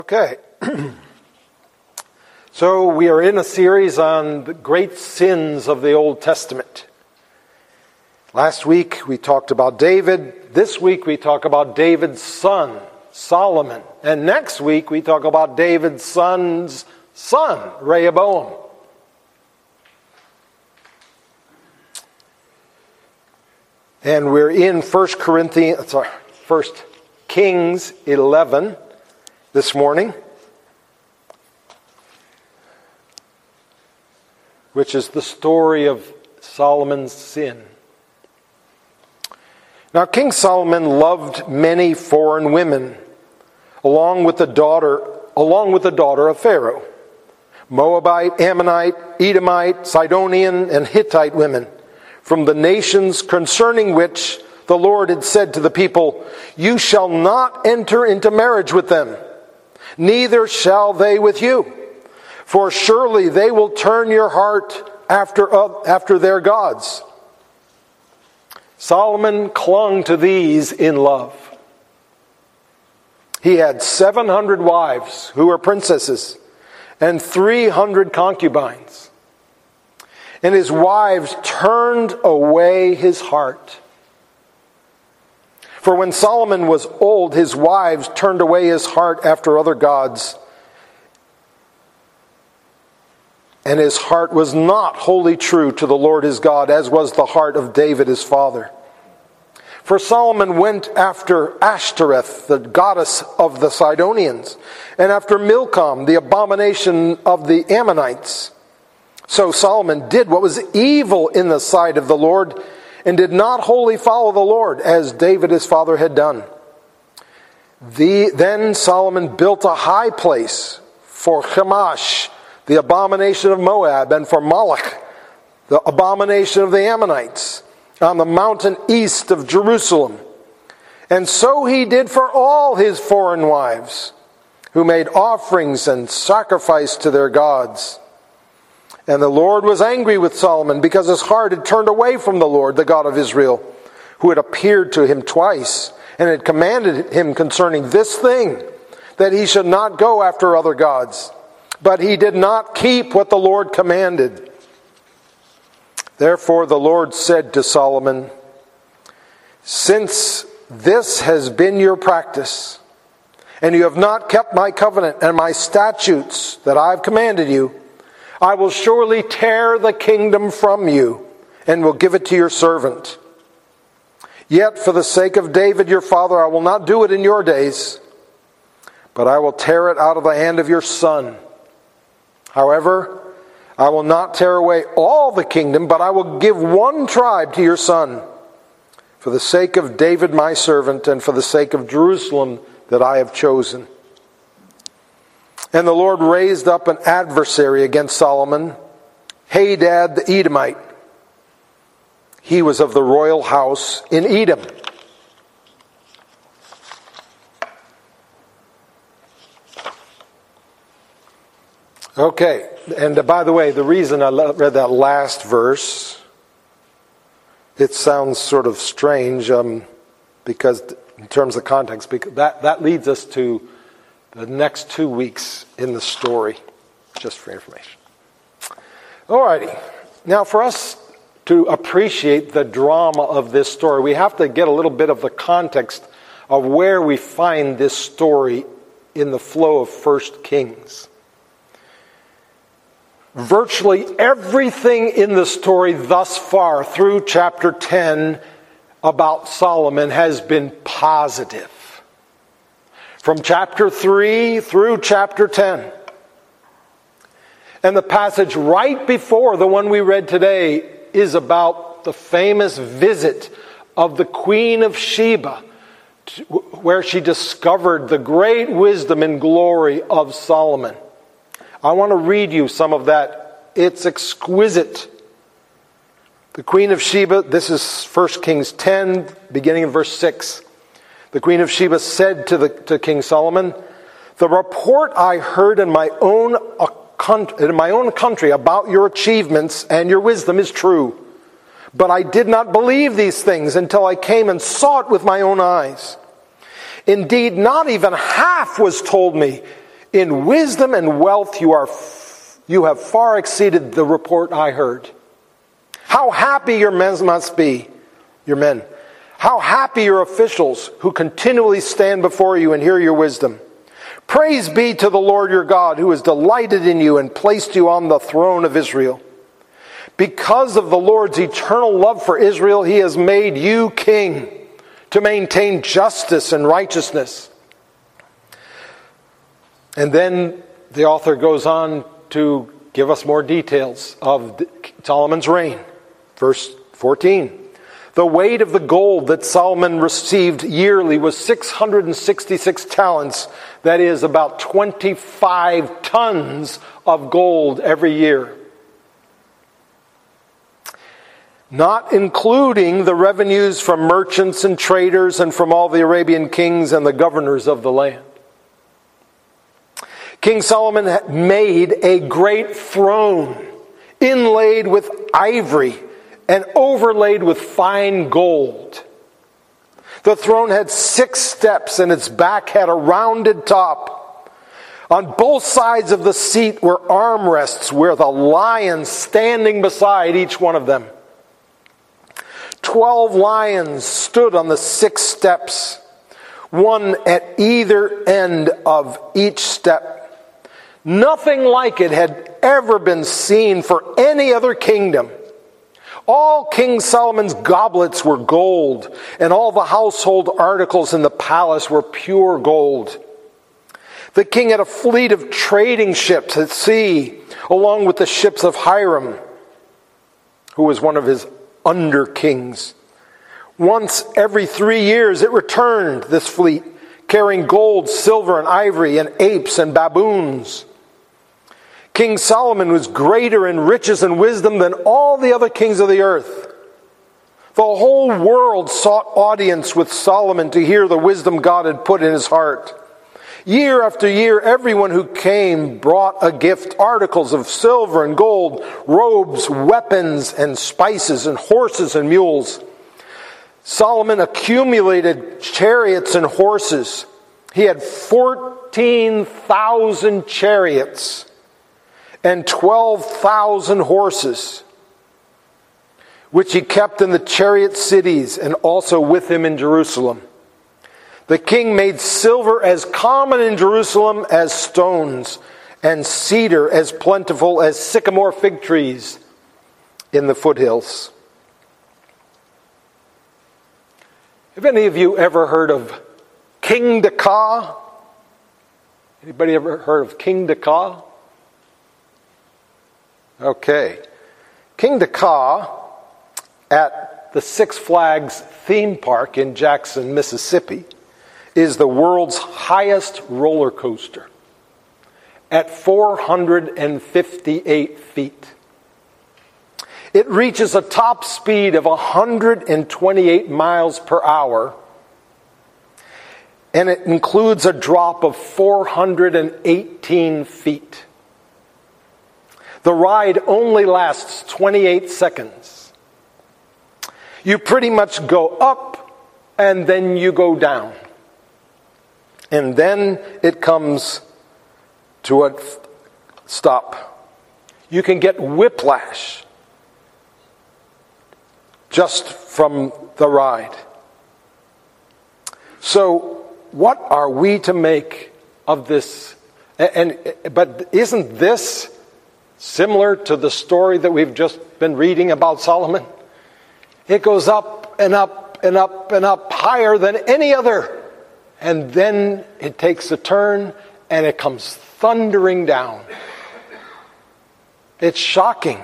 Okay, so we are in a series on the great sins of the Old Testament. Last week we talked about David. This week we talk about David's son, Solomon. And next week we talk about David's son's son, Rehoboam. And we're in 1 Kings 11 this morning, which is the story of Solomon's sin. Now, King Solomon loved many foreign women, along with the daughter of Pharaoh, Moabite, Ammonite, Edomite, Sidonian, and Hittite women, from the nations concerning which the Lord had said to the people, "You shall not enter into marriage with them, neither shall they with you, for surely they will turn your heart after their gods." Solomon clung to these in love. He had 700 wives who were princesses and 300 concubines. And his wives turned away his heart. For when Solomon was old, his wives turned away his heart after other gods, and his heart was not wholly true to the Lord his God, as was the heart of David his father. For Solomon went after Ashtoreth, the goddess of the Sidonians, and after Milcom, the abomination of the Ammonites. So Solomon did what was evil in the sight of the Lord, and did not wholly follow the Lord, as David his father had done. Then Solomon built a high place for Chemosh, the abomination of Moab, and for Moloch, the abomination of the Ammonites, on the mountain east of Jerusalem. And so he did for all his foreign wives, who made offerings and sacrificed to their gods. And the Lord was angry with Solomon because his heart had turned away from the Lord, the God of Israel, who had appeared to him twice and had commanded him concerning this thing, that he should not go after other gods. But he did not keep what the Lord commanded. Therefore the Lord said to Solomon, "Since this has been your practice, and you have not kept my covenant and my statutes that I have commanded you, I will surely tear the kingdom from you and will give it to your servant. Yet for the sake of David your father, I will not do it in your days, but I will tear it out of the hand of your son. However, I will not tear away all the kingdom, but I will give one tribe to your son, for the sake of David my servant and for the sake of Jerusalem that I have chosen." And the Lord raised up an adversary against Solomon, Hadad the Edomite. He was of the royal house in Edom. Okay, and by the way, the reason I read that last verse, it sounds sort of strange, because in terms of context, because that leads us to the next 2 weeks in the story, just for information. Alrighty. Now, for us to appreciate the drama of this story, we have to get a little bit of the context of where we find this story in the flow of 1 Kings. Virtually everything in the story thus far, through chapter 10, about Solomon has been positive. From chapter 3 through chapter 10. And the passage right before the one we read today is about the famous visit of the Queen of Sheba, where she discovered the great wisdom and glory of Solomon. I want to read you some of that. It's exquisite. The Queen of Sheba, this is 1 Kings 10, beginning in verse 6. The Queen of Sheba said to King Solomon, "The report I heard in my own country about your achievements and your wisdom is true. But I did not believe these things until I came and saw it with my own eyes. Indeed, not even half was told me, In wisdom and wealth you have far exceeded the report I heard. How happy your men must be, your men. How happy your officials who continually stand before you and hear your wisdom. Praise be to the Lord your God, who has delighted in you and placed you on the throne of Israel. Because of the Lord's eternal love for Israel, he has made you king to maintain justice and righteousness. And then the author goes on to give us more details of Solomon's reign. Verse 14. The weight of the gold that Solomon received yearly was 666 talents. That is about 25 tons of gold every year. Not including the revenues from merchants and traders and from all the Arabian kings and the governors of the land. King Solomon made a great throne inlaid with ivory and overlaid with fine gold. The throne had 6 steps and its back had a rounded top. On both sides of the seat were armrests with a lion standing beside each one of them. 12 lions stood on the 6 steps, one at either end of each step. Nothing like it had ever been seen for any other kingdom. All King Solomon's goblets were gold, and all the household articles in the palace were pure gold. The king had a fleet of trading ships at sea, along with the ships of Hiram, who was one of his under kings. Once every 3 years it returned, this fleet, carrying gold, silver, and ivory, and apes and baboons. King Solomon was greater in riches and wisdom than all the other kings of the earth. The whole world sought audience with Solomon to hear the wisdom God had put in his heart. Year after year, everyone who came brought a gift, articles of silver and gold, robes, weapons, and spices, and horses and mules. Solomon accumulated chariots and horses. He had 14,000 chariots and 12,000 horses, which he kept in the chariot cities and also with him in Jerusalem. The king made silver as common in Jerusalem as stones, and cedar as plentiful as sycamore fig trees in the foothills. Have any of you ever heard of King Dakar? Anybody ever heard of King Dakar? Okay. King Dakar at the Six Flags theme park in Jackson, Mississippi, is the world's highest roller coaster at 458 feet. It reaches a top speed of 128 miles per hour, and it includes a drop of 418 feet. The ride only lasts 28 seconds. You pretty much go up and then you go down. And then it comes to a stop. You can get whiplash just from the ride. So, what are we to make of this? But isn't this similar to the story that we've just been reading about Solomon? It goes up and up and up and up, higher than any other. And then it takes a turn and it comes thundering down. It's shocking.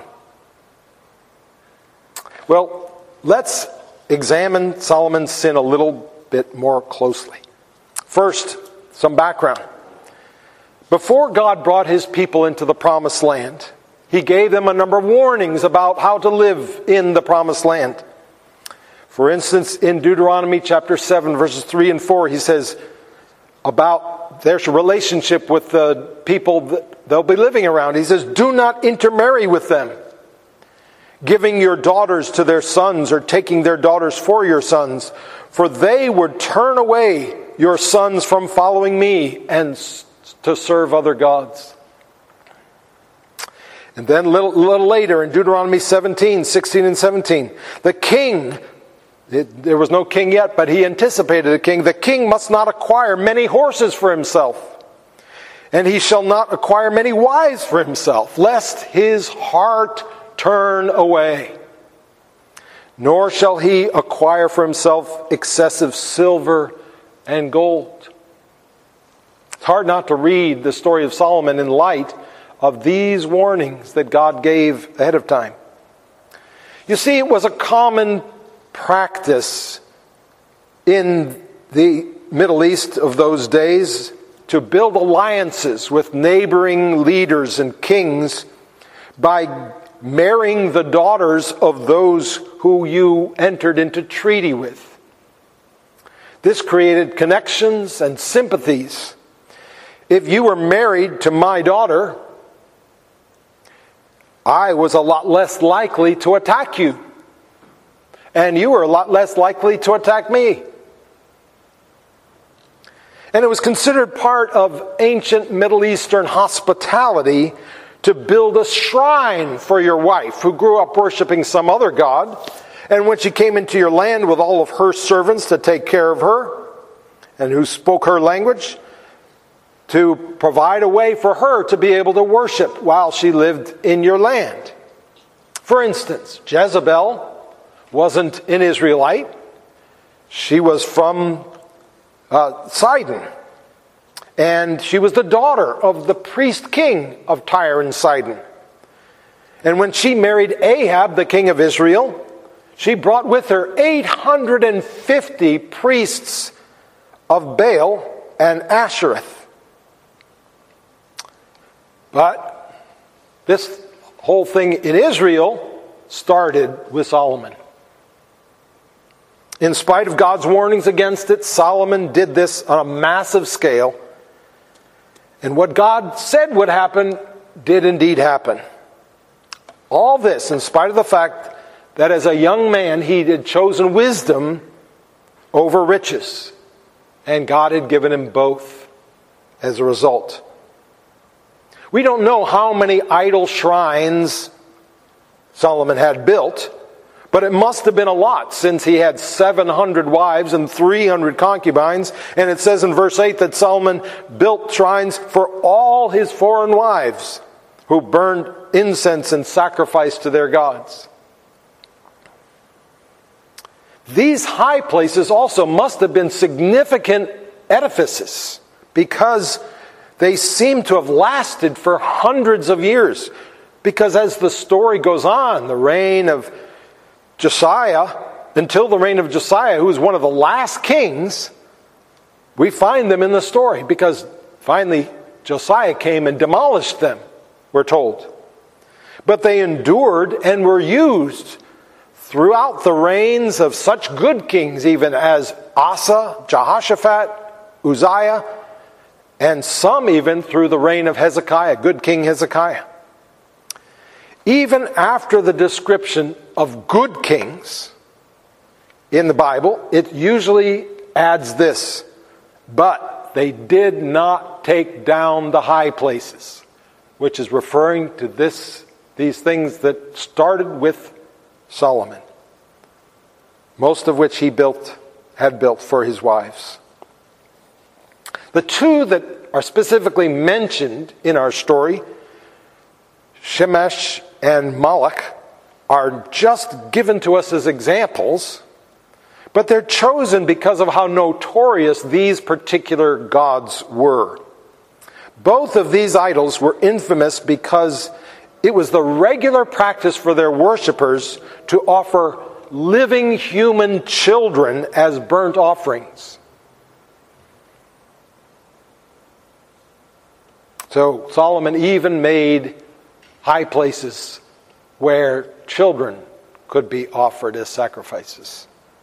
Well, let's examine Solomon's sin a little bit more closely. First, some background. Before God brought his people into the promised land, he gave them a number of warnings about how to live in the promised land. For instance, in Deuteronomy chapter 7, verses 3 and 4, he says about their relationship with the people that they'll be living around. He says, do not intermarry with them, giving your daughters to their sons or taking their daughters for your sons, for they would turn away your sons from following me and to serve other gods. And then a little later in Deuteronomy 17, 16 and 17, the king, there was no king yet, but he anticipated a king. The king must not acquire many horses for himself, and he shall not acquire many wives for himself, lest his heart turn away. Nor shall he acquire for himself excessive silver and gold. It's hard not to read the story of Solomon in light of these warnings that God gave ahead of time. You see, it was a common practice in the Middle East of those days to build alliances with neighboring leaders and kings by marrying the daughters of those who you entered into treaty with. This created connections and sympathies. If you were married to my daughter, I was a lot less likely to attack you. And you were a lot less likely to attack me. And it was considered part of ancient Middle Eastern hospitality to build a shrine for your wife who grew up worshiping some other god. And when she came into your land with all of her servants to take care of her and who spoke her language, to provide a way for her to be able to worship while she lived in your land. For instance, Jezebel wasn't an Israelite. She was from Sidon. And she was the daughter of the priest king of Tyre and Sidon. And when she married Ahab, the king of Israel, she brought with her 850 priests of Baal and Ashereth. But this whole thing in Israel started with Solomon. In spite of God's warnings against it, Solomon did this on a massive scale. And what God said would happen did indeed happen. All this in spite of the fact that as a young man he had chosen wisdom over riches. And God had given him both as a result. We don't know how many idol shrines Solomon had built, but it must have been a lot since he had 700 wives and 300 concubines. And it says in verse 8 that Solomon built shrines for all his foreign wives who burned incense and sacrifice to their gods. These high places also must have been significant edifices because they seem to have lasted for hundreds of years. Because as the story goes on, the reign of Josiah, until the reign of Josiah, who was one of the last kings, we find them in the story. Because finally Josiah came and demolished them, we're told. But they endured and were used throughout the reigns of such good kings, even as Asa, Jehoshaphat, Uzziah, and some even through the reign of Hezekiah, good King Hezekiah. Even after the description of good kings in the Bible, it usually adds this: but they did not take down the high places, which is referring to these things that started with Solomon, most of which he had built for his wives. The two that are specifically mentioned in our story, Shemesh and Moloch, are just given to us as examples, but they're chosen because of how notorious these particular gods were. Both of these idols were infamous because it was the regular practice for their worshipers to offer living human children as burnt offerings. So Solomon even made high places where children could be offered as sacrifices.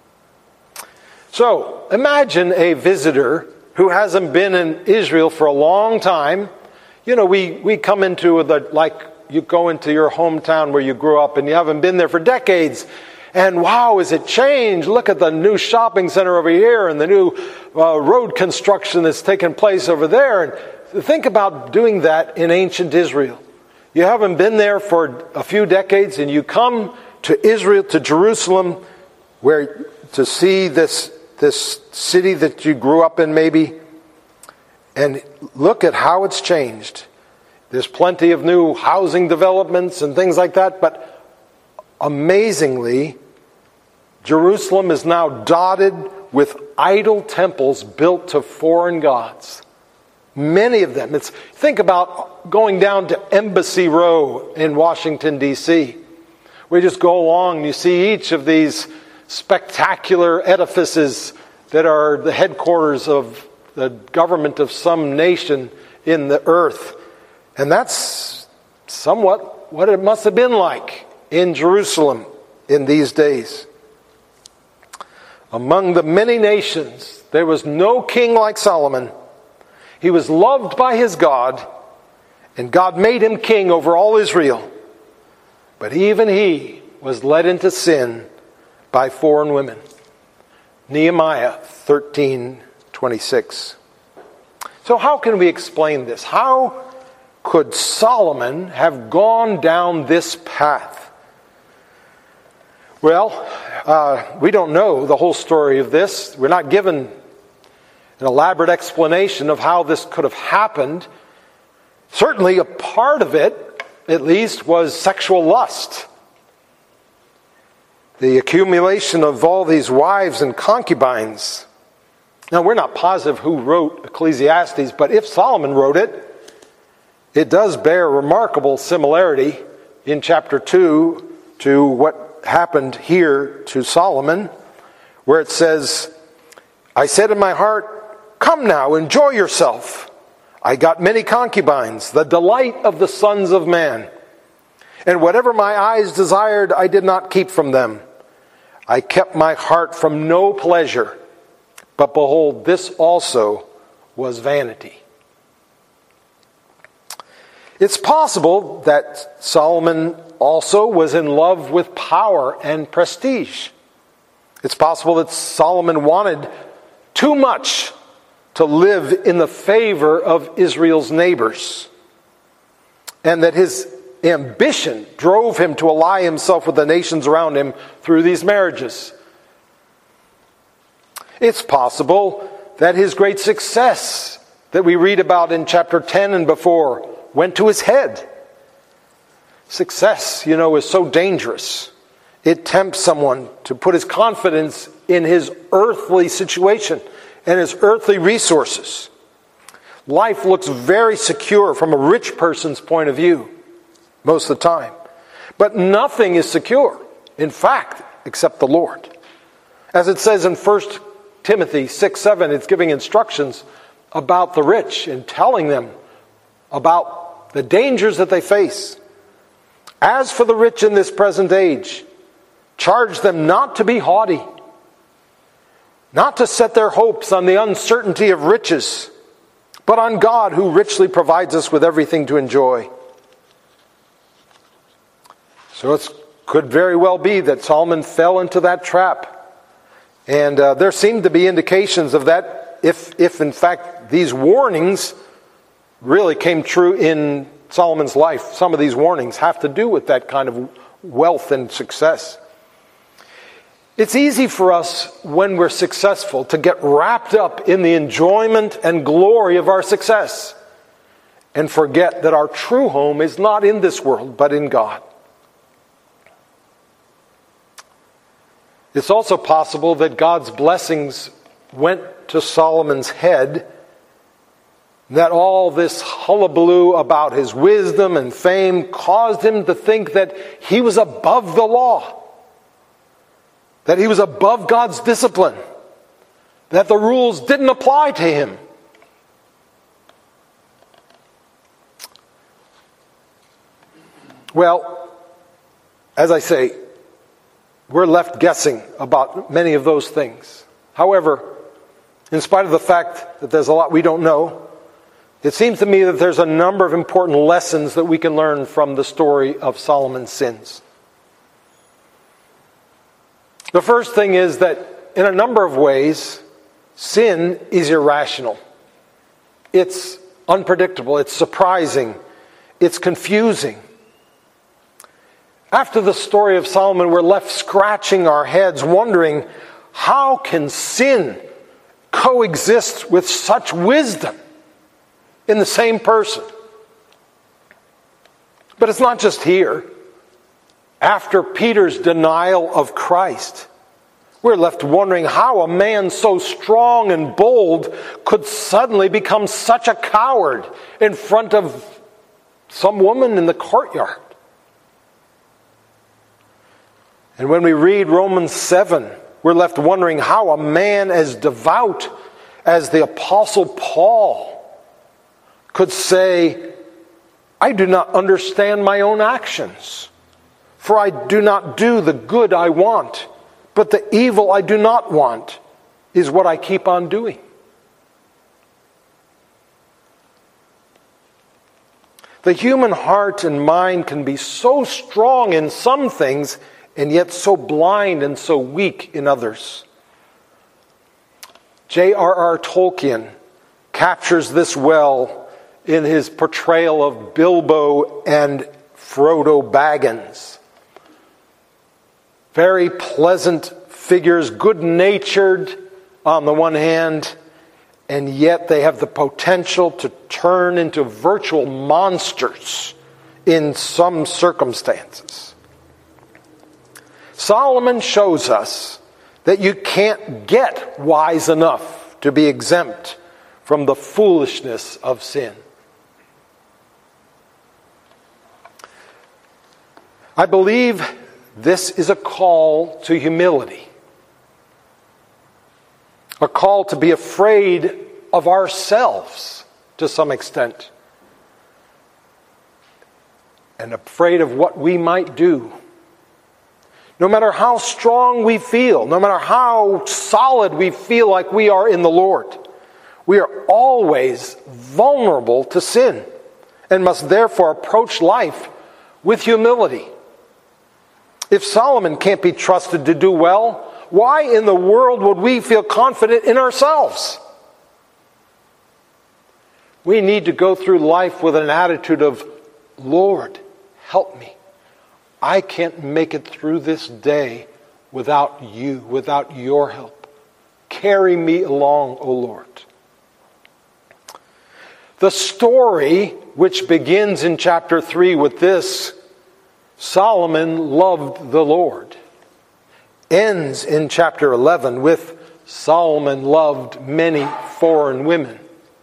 So imagine a visitor who hasn't been in Israel for a long time. You know, we come into you go into your hometown where you grew up and you haven't been there for decades. And wow, has it changed? Look at the new shopping center over here and the new road construction that's taken place over there. And Think about doing that in ancient Israel. You haven't been there for a few decades, and you come to Israel, to Jerusalem, where to see this city that you grew up in maybe, and look at how it's changed. There's plenty of new housing developments and things like that, but amazingly, Jerusalem is now dotted with idol temples built to foreign gods. Many of them. Think about going down to Embassy Row in Washington, D.C. We just go along and you see each of these spectacular edifices that are the headquarters of the government of some nation in the earth. And that's somewhat what it must have been like in Jerusalem in these days. Among the many nations, there was no king like Solomon. He was loved by his God, and God made him king over all Israel. But even he was led into sin by foreign women. Nehemiah 13:26. So how can we explain this? How could Solomon have gone down this path? Well, we don't know the whole story of this. We're not given an elaborate explanation of how this could have happened. Certainly a part of it, at least, was sexual lust. The accumulation of all these wives and concubines. Now, we're not positive who wrote Ecclesiastes, but if Solomon wrote it, it does bear remarkable similarity in chapter 2 to what happened here to Solomon, where it says, I said in my heart, come now, enjoy yourself. I got many concubines, the delight of the sons of man. And whatever my eyes desired, I did not keep from them. I kept my heart from no pleasure. But behold, this also was vanity. It's possible that Solomon also was in love with power and prestige. It's possible that Solomon wanted too much to live in the favor of Israel's neighbors, and that his ambition drove him to ally himself with the nations around him through these marriages. It's possible that his great success that we read about in chapter 10 and before went to his head. Success, is so dangerous. It tempts someone to put his confidence in his earthly situation and his earthly resources. Life looks very secure from a rich person's point of view most of the time. But nothing is secure, in fact, except the Lord. As it says in 1 Timothy 6:7, it's giving instructions about the rich and telling them about the dangers that they face. As for the rich in this present age, charge them not to be haughty, not to set their hopes on the uncertainty of riches, but on God who richly provides us with everything to enjoy. So it could very well be that Solomon fell into that trap. And there seem to be indications of that if in fact these warnings really came true in Solomon's life. Some of these warnings have to do with that kind of wealth and success. It's easy for us when we're successful to get wrapped up in the enjoyment and glory of our success and forget that our true home is not in this world but in God. It's also possible that God's blessings went to Solomon's head, that all this hullabaloo about his wisdom and fame caused him to think that he was above the law, that he was above God's discipline, that the rules didn't apply to him. Well, as I say, we're left guessing about many of those things. However, in spite of the fact that there's a lot we don't know, it seems to me that there's a number of important lessons that we can learn from the story of Solomon's sins. The first thing is that in a number of ways, sin is irrational. It's unpredictable, it's surprising, it's confusing. After the story of Solomon, we're left scratching our heads, wondering, how can sin coexist with such wisdom in the same person? But it's not just here. After Peter's denial of Christ, we're left wondering how a man so strong and bold could suddenly become such a coward in front of some woman in the courtyard. And when we read Romans 7, we're left wondering how a man as devout as the Apostle Paul could say, I do not understand my own actions, for I do not do the good I want, but the evil I do not want is what I keep on doing. The human heart and mind can be so strong in some things and yet so blind and so weak in others. J.R.R. Tolkien captures this well in his portrayal of Bilbo and Frodo Baggins. Very pleasant figures, good-natured on the one hand, and yet they have the potential to turn into virtual monsters in some circumstances. Solomon shows us that you can't get wise enough to be exempt from the foolishness of sin. I believe this is a call to humility, a call to be afraid of ourselves to some extent, and afraid of what we might do. No matter how strong we feel, no matter how solid we feel like we are in the Lord, we are always vulnerable to sin and must therefore approach life with humility. If Solomon can't be trusted to do well, why in the world would we feel confident in ourselves? We need to go through life with an attitude of, Lord, help me. I can't make it through this day without you, without your help. Carry me along, O Lord. The story, which begins in chapter 3 with this, Solomon loved the Lord, ends in chapter 11 with Solomon loved many foreign women.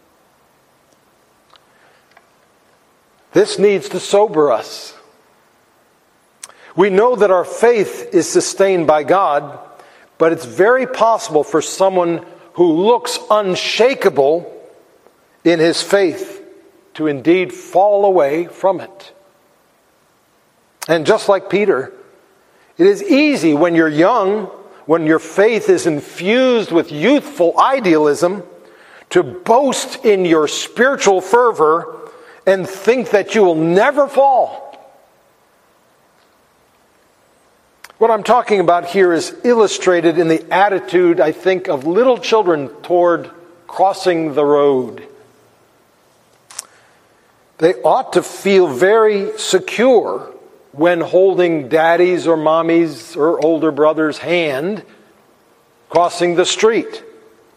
This needs to sober us. We know that our faith is sustained by God, but it's very possible for someone who looks unshakable in his faith to indeed fall away from it. And just like Peter, it is easy when you're young, when your faith is infused with youthful idealism, to boast in your spiritual fervor and think that you will never fall. What I'm talking about here is illustrated in the attitude, I think, of little children toward crossing the road. They ought to feel very secure when holding daddy's or mommy's or older brother's hand crossing the street.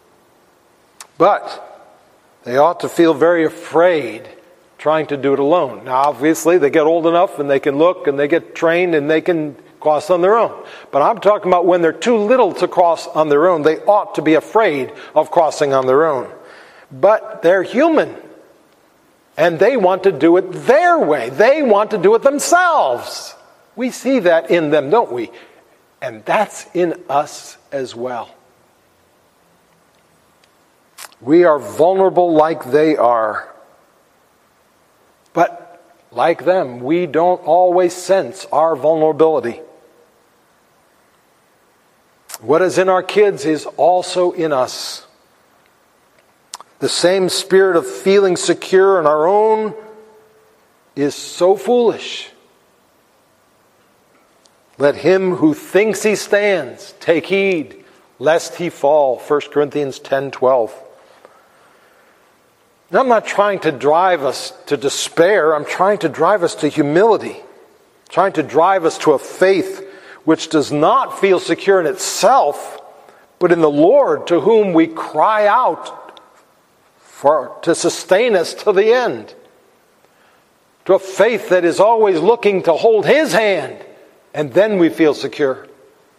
But they ought to feel very afraid trying to do it alone. Now, obviously, they get old enough and they can look and they get trained and they can cross on their own. But I'm talking about when they're too little to cross on their own, they ought to be afraid of crossing on their own. But they're human. And they want to do it their way. They want to do it themselves. We see that in them, don't we? And that's in us as well. We are vulnerable like they are. But like them, we don't always sense our vulnerability. What is in our kids is also in us. The same spirit of feeling secure in our own is so foolish. Let him who thinks he stands take heed, lest he fall. 1 Corinthians 10:12. And I'm not trying to drive us to despair. I'm trying to drive us to humility. Trying to drive us to a faith which does not feel secure in itself, but in the Lord, to whom we cry out to sustain us to the end. To a faith that is always looking to hold His hand, and then we feel secure.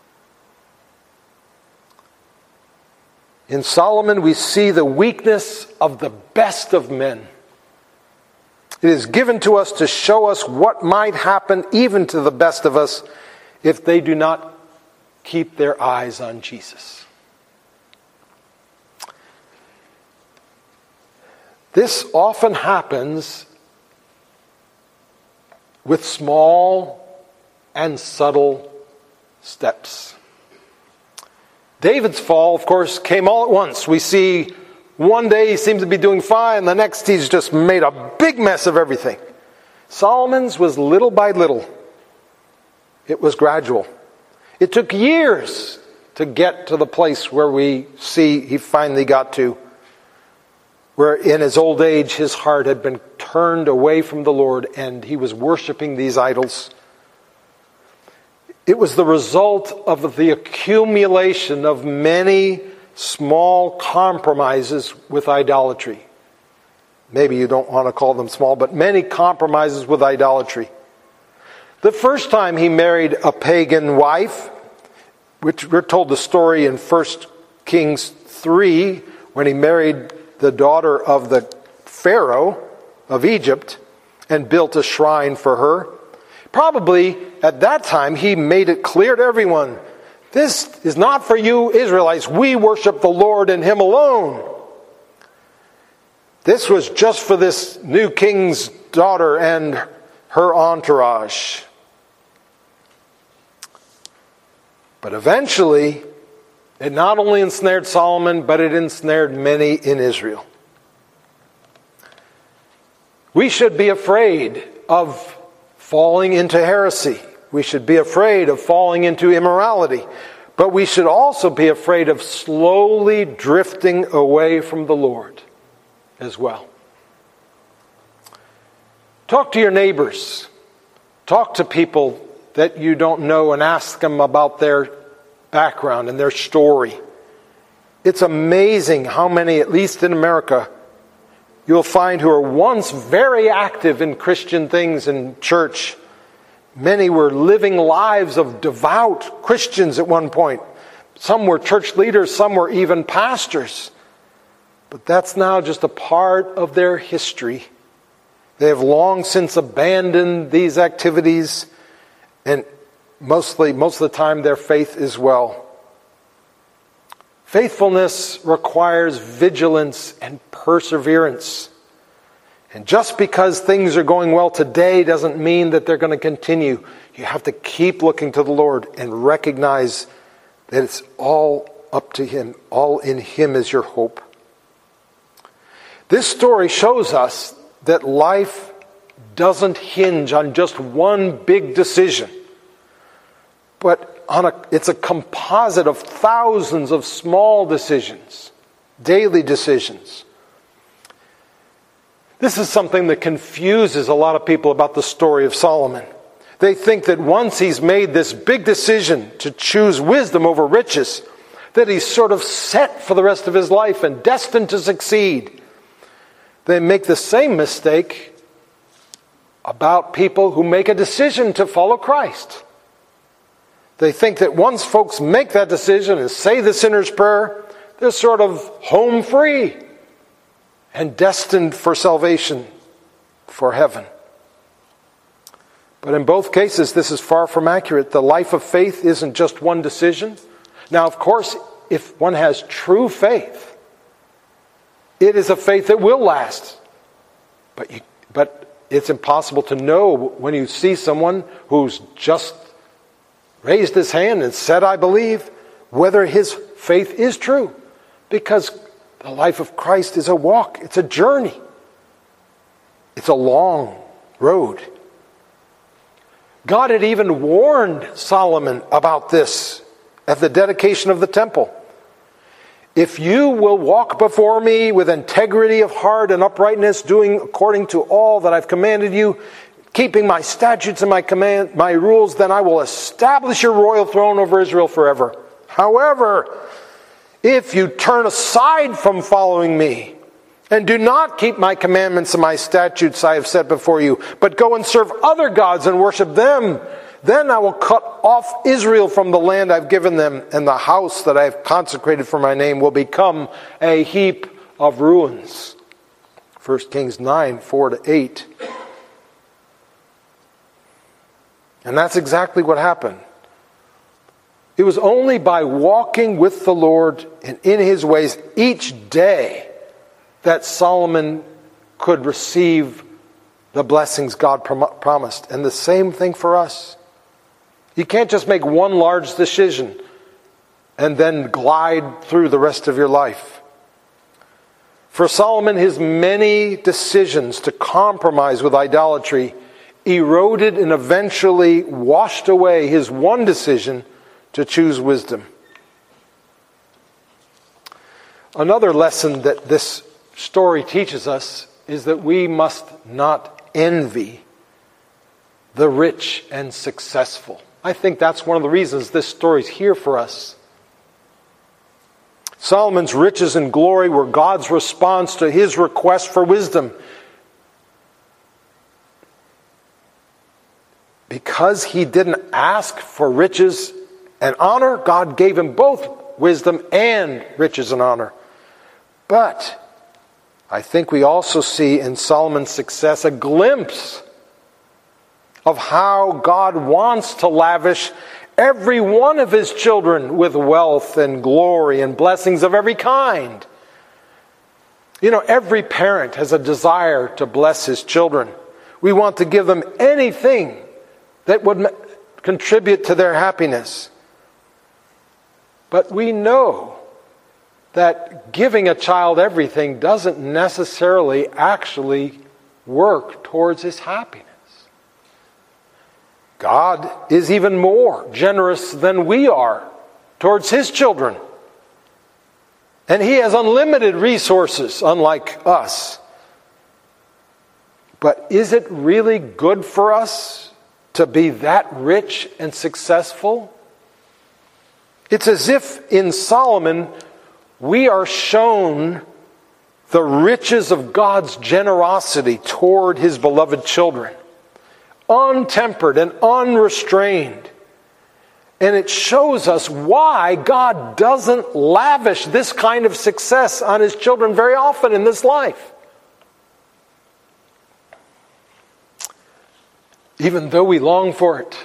In Solomon, we see the weakness of the best of men. It is given to us to show us what might happen even to the best of us if they do not keep their eyes on Jesus. This often happens with small and subtle steps. David's fall, of course, came all at once. We see one day he seems to be doing fine, the next he's just made a big mess of everything. Solomon's was little by little. It was gradual. It took years to get to the place where we see he finally got to, where in his old age his heart had been turned away from the Lord and he was worshiping these idols. It was the result of the accumulation of many small compromises with idolatry. Maybe you don't want to call them small, but many compromises with idolatry. The first time he married a pagan wife, which we're told the story in 1 Kings 3, when he married the daughter of the Pharaoh of Egypt and built a shrine for her. Probably at that time he made it clear to everyone, this is not for you Israelites. We worship the Lord and Him alone. This was just for this new king's daughter and her entourage. But eventually, it not only ensnared Solomon, but it ensnared many in Israel. We should be afraid of falling into heresy. We should be afraid of falling into immorality. But we should also be afraid of slowly drifting away from the Lord as well. Talk to your neighbors. Talk to people that you don't know and ask them about their background and their story. It's amazing how many, at least in America, you'll find who are once very active in Christian things in church. Many were living lives of devout Christians at one point. Some were church leaders, some were even pastors. But that's now just a part of their history. They have long since abandoned these activities, and most of the time their faith as well. Faithfulness requires vigilance and perseverance. And just because things are going well today doesn't mean that they're going to continue. You have to keep looking to the Lord and recognize that it's all up to Him. All in Him is your hope. This story shows us that life doesn't hinge on just one big decision, but it's a composite of thousands of small decisions, daily decisions. This is something that confuses a lot of people about the story of Solomon. They think that once he's made this big decision to choose wisdom over riches, that he's sort of set for the rest of his life and destined to succeed. They make the same mistake about people who make a decision to follow Christ. They think that once folks make that decision and say the sinner's prayer, they're sort of home free and destined for salvation, for heaven. But in both cases, this is far from accurate. The life of faith isn't just one decision. Now, of course, if one has true faith, it is a faith that will last. But it's impossible to know when you see someone who's just raised his hand and said, I believe, whether his faith is true. Because the life of Christ is a walk. It's a journey. It's a long road. God had even warned Solomon about this at the dedication of the temple. if you will walk before me with integrity of heart and uprightness, doing according to all that I've commanded you, keeping my statutes and my rules, then I will establish your royal throne over Israel forever. However, if you turn aside from following me and do not keep my commandments and my statutes I have set before you, but go and serve other gods and worship them, then I will cut off Israel from the land I've given them, and the house that I have consecrated for my name will become a heap of ruins. 1 Kings 9, 4-8. And that's exactly what happened. It was only by walking with the Lord and in His ways each day that Solomon could receive the blessings God promised. And the same thing for us. You can't just make one large decision and then glide through the rest of your life. For Solomon, his many decisions to compromise with idolatry eroded and eventually washed away his one decision to choose wisdom. Another lesson that this story teaches us is that we must not envy the rich and successful. I think that's one of the reasons this story is here for us. Solomon's riches and glory were God's response to his request for wisdom. Because he didn't ask for riches and honor, God gave him both wisdom and riches and honor. But I think we also see in Solomon's success a glimpse of how God wants to lavish every one of his children with wealth and glory and blessings of every kind. You know, every parent has a desire to bless his children. We want to give them anything that would contribute to their happiness. But we know that giving a child everything doesn't necessarily actually work towards his happiness. God is even more generous than we are towards His children. And He has unlimited resources, unlike us. But is it really good for us to be that rich and successful? It's as if in Solomon we are shown the riches of God's generosity toward His beloved children. Untempered and unrestrained. And it shows us why God doesn't lavish this kind of success on His children very often in this life. Even though we long for it.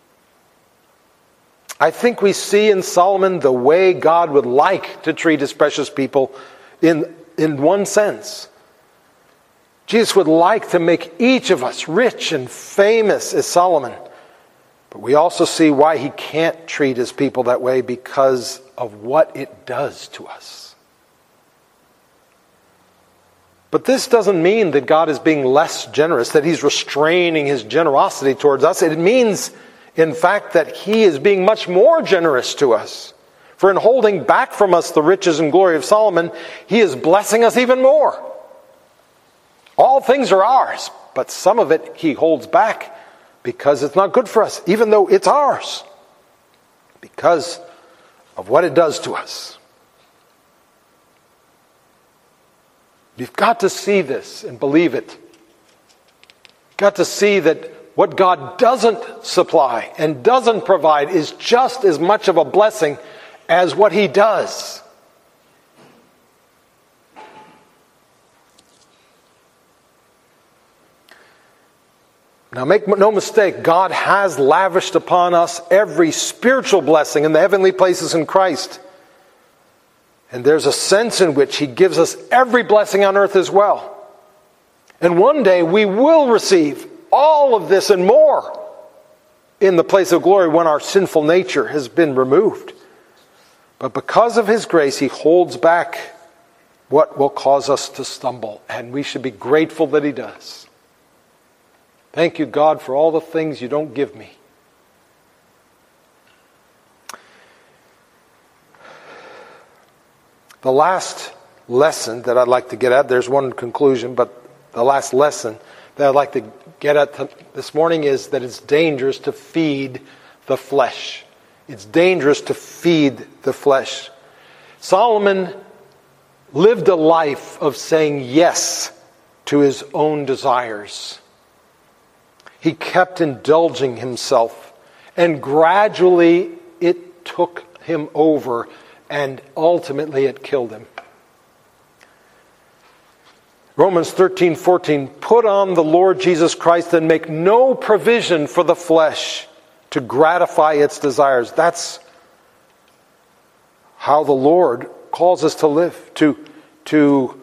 I think we see in Solomon the way God would like to treat His precious people in one sense. Jesus would like to make each of us rich and famous as Solomon. But we also see why He can't treat His people that way because of what it does to us. But this doesn't mean that God is being less generous, that He's restraining His generosity towards us. It means, in fact, that He is being much more generous to us. For in holding back from us the riches and glory of Solomon, He is blessing us even more. All things are ours, but some of it He holds back because it's not good for us, even though it's ours, because of what it does to us. You've got to see this and believe it. You've got to see that what God doesn't supply and doesn't provide is just as much of a blessing as what He does. Now make no mistake, God has lavished upon us every spiritual blessing in the heavenly places in Christ. And there's a sense in which He gives us every blessing on earth as well. And one day we will receive all of this and more in the place of glory when our sinful nature has been removed. But because of His grace, He holds back what will cause us to stumble. And we should be grateful that He does. Thank you, God, for all the things You don't give me. The last lesson that I'd like to get at, there's one conclusion, but the last lesson that I'd like to get at this morning is that it's dangerous to feed the flesh. It's dangerous to feed the flesh. Solomon lived a life of saying yes to his own desires. He kept indulging himself, and gradually it took him over, and ultimately it killed him. Romans 13:14, put on the Lord Jesus Christ and make no provision for the flesh to gratify its desires. That's how the Lord calls us to live, to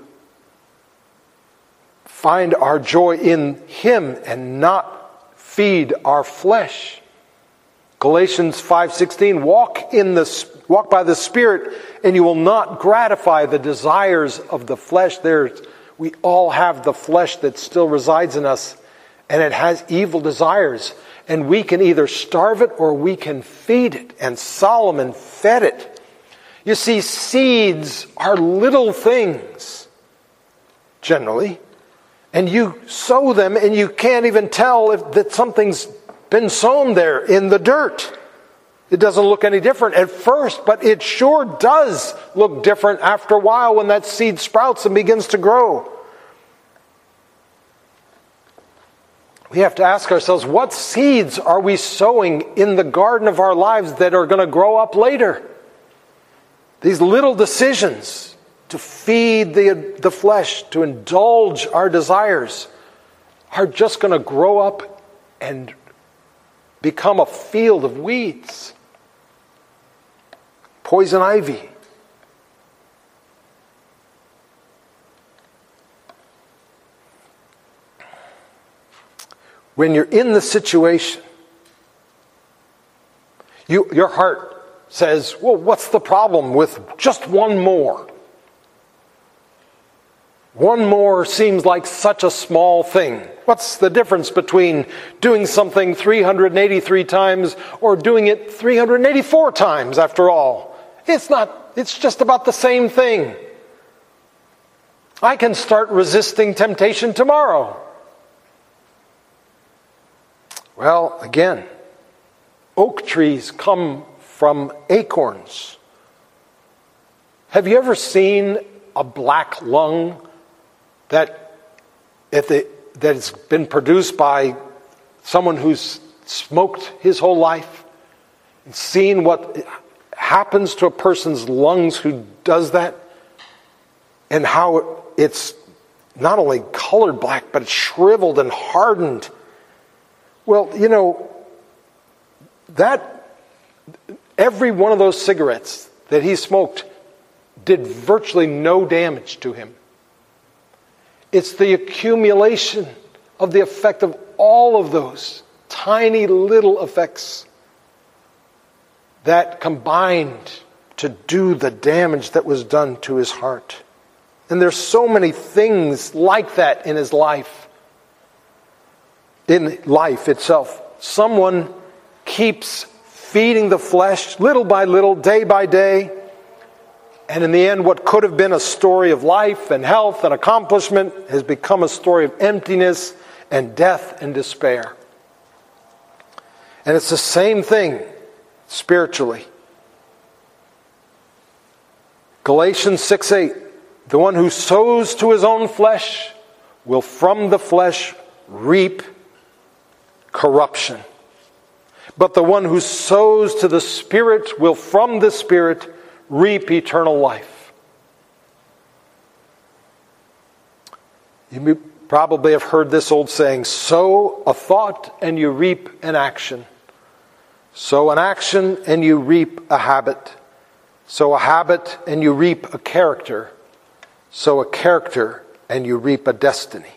find our joy in Him and not feed our flesh. Galatians 5:16, walk by the Spirit, and you will not gratify the desires of the flesh. We all have the flesh that still resides in us, and it has evil desires. And we can either starve it or we can feed it. And Solomon fed it. You see, seeds are little things, generally. And you sow them and you can't even tell that something's been sown there in the dirt. It doesn't look any different at first, but it sure does look different after a while when that seed sprouts and begins to grow. We have to ask ourselves, what seeds are we sowing in the garden of our lives that are going to grow up later? These little decisions to feed the flesh, to indulge our desires, are just going to grow up and become a field of weeds. Poison ivy. When you're in the situation, your heart says, well, what's the problem with just one more? One more seems like such a small thing. What's the difference between doing something 383 times or doing it 384 times after all? It's just about the same thing. I can start resisting temptation tomorrow. Well, again, oak trees come from acorns. Have you ever seen a black lung that's been produced by someone who's smoked his whole life, and seen what happens to a person's lungs who does that, and how it's not only colored black, but it's shriveled and hardened? Well, that every one of those cigarettes that he smoked did virtually no damage to him. It's the accumulation of the effect of all of those tiny little effects that combined to do the damage that was done to his heart. And there's so many things like that in his life. In life itself. Someone keeps feeding the flesh little by little, day by day. And in the end, what could have been a story of life and health and accomplishment has become a story of emptiness and death and despair. And it's the same thing spiritually. Galatians 6:8, the one who sows to his own flesh will from the flesh reap corruption. But the one who sows to the Spirit will from the Spirit reap eternal life. You probably have heard this old saying, sow a thought and you reap an action. Sow an action and you reap a habit. Sow a habit and you reap a character. Sow a character and you reap a destiny.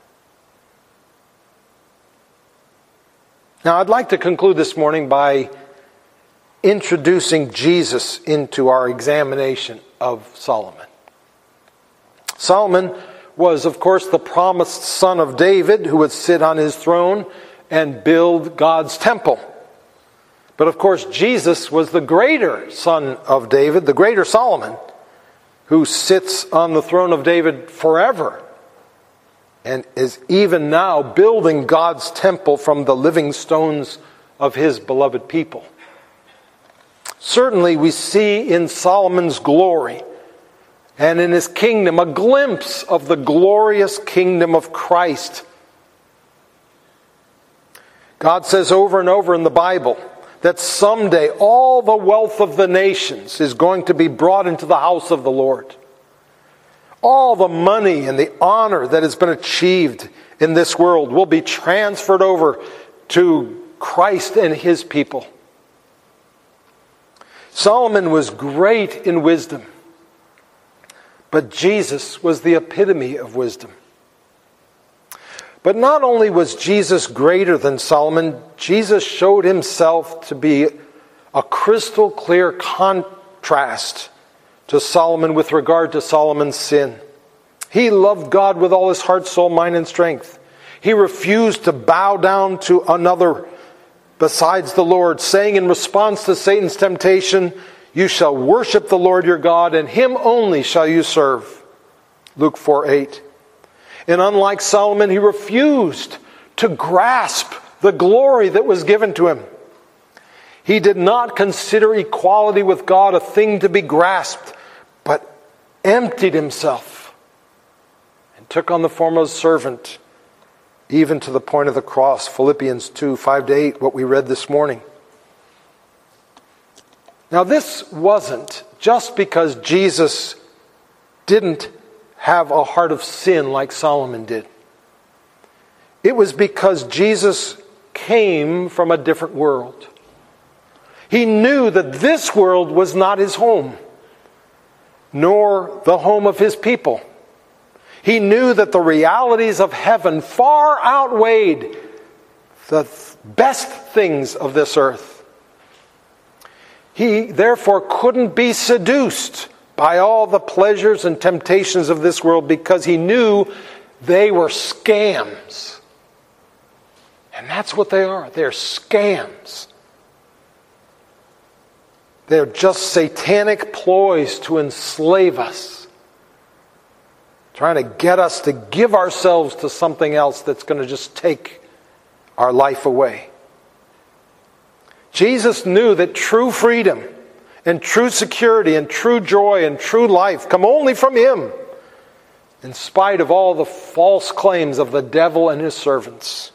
Now, I'd like to conclude this morning by introducing Jesus into our examination of Solomon. Solomon was, of course, the promised son of David who would sit on his throne and build God's temple. But, of course, Jesus was the greater son of David, the greater Solomon, who sits on the throne of David forever and is even now building God's temple from the living stones of his beloved people. Certainly we see in Solomon's glory and in his kingdom a glimpse of the glorious kingdom of Christ. God says over and over in the Bible that someday all the wealth of the nations is going to be brought into the house of the Lord. All the money and the honor that has been achieved in this world will be transferred over to Christ and his people. Solomon was great in wisdom, but Jesus was the epitome of wisdom. But not only was Jesus greater than Solomon, Jesus showed himself to be a crystal clear contrast to Solomon with regard to Solomon's sin. He loved God with all his heart, soul, mind, and strength. He refused to bow down to another besides the Lord, saying in response to Satan's temptation, "You shall worship the Lord your God, and him only shall you serve." Luke 4:8. And unlike Solomon, he refused to grasp the glory that was given to him. He did not consider equality with God a thing to be grasped, but emptied himself and took on the form of a servant, even to the point of the cross. Philippians 2:5-8, what we read this morning. Now this wasn't just because Jesus didn't have a heart of sin like Solomon did. It was because Jesus came from a different world. He knew that this world was not his home, nor the home of his people. He knew that the realities of heaven far outweighed the best things of this earth. He therefore couldn't be seduced by all the pleasures and temptations of this world because he knew they were scams. And that's what they are. They're scams. They're just satanic ploys to enslave us, trying to get us to give ourselves to something else that's going to just take our life away. Jesus knew that true freedom and true security and true joy and true life come only from him, in spite of all the false claims of the devil and his servants.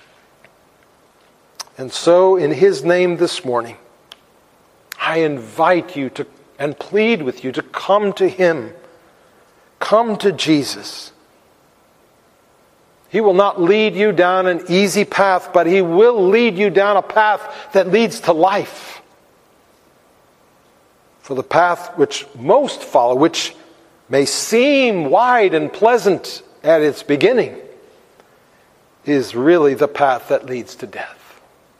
And so, in his name this morning, I invite you to and plead with you to come to him. Come to Jesus. He will not lead you down an easy path, but he will lead you down a path that leads to life. For the path which most follow, which may seem wide and pleasant at its beginning, is really the path that leads to death.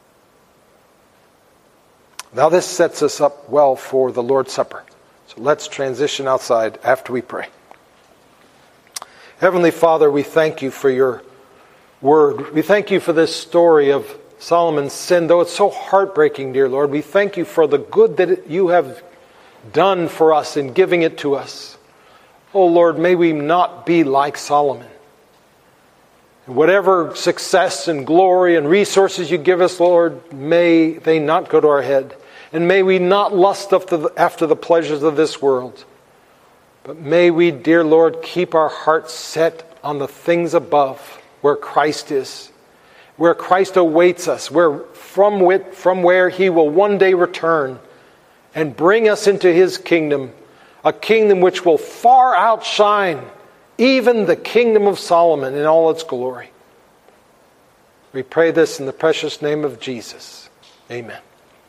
Now this sets us up well for the Lord's Supper. So let's transition outside after we pray. Heavenly Father, we thank you for your word. We thank you for this story of Solomon's sin, though it's so heartbreaking, dear Lord. We thank you for the good that you have done for us in giving it to us. Oh Lord, may we not be like Solomon. Whatever success and glory and resources you give us, Lord, may they not go to our head. And may we not lust after the pleasures of this world. But may we, dear Lord, keep our hearts set on the things above, where Christ is, where Christ awaits us, from where he will one day return and bring us into his kingdom, a kingdom which will far outshine even the kingdom of Solomon in all its glory. We pray this in the precious name of Jesus. Amen.